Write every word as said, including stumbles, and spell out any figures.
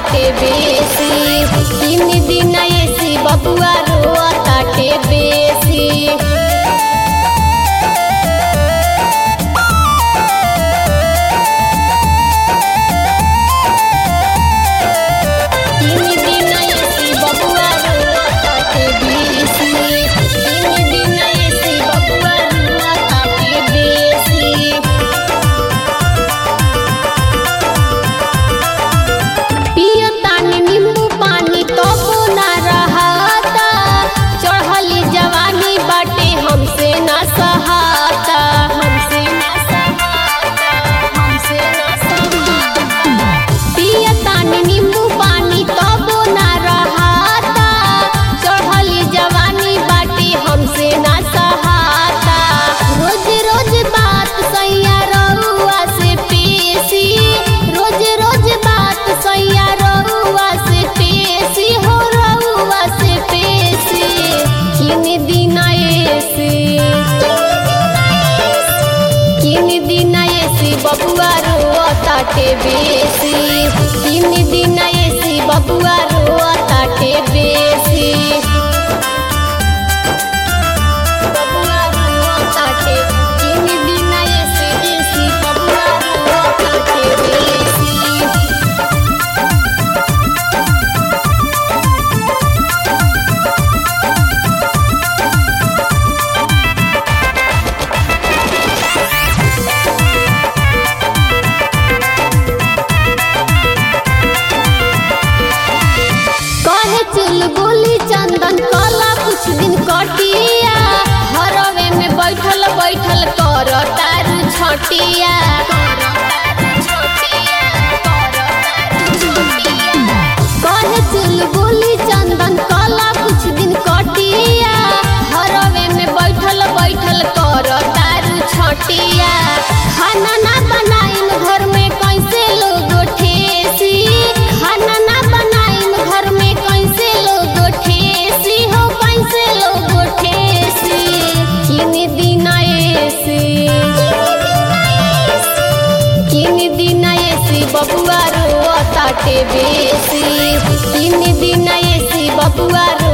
ताटे बेसी तीन दिन एसी बबुआ रोआ ताटे बेसी बबुआ रोआ ताटे बेसी तीन दिन एसी बबुआ रोआ ताटे बेसी बबुआ रोआ ताटे तीन दिन एसी एसी बबुआ रोआ ताटे बेसी चुलबुली चंदन कला कुछ दिन कटिया हरवे में बैठल बैठल कर तारू छटिया कहे चुलबुली चंदन कला कुछ दिन कटिया हरवे में बैठल बैठल कर तारू छटिया खाना ना बनाइन घर में कैसे लोग ठेसी खाना ना बनाइन घर में कैसे लोग ठेसी हो कैसे लोग ठेसी किन दिन एसी किन दिन एसी बबुआ रोआ ताटे बेसी तीन दिन एसी बबुआ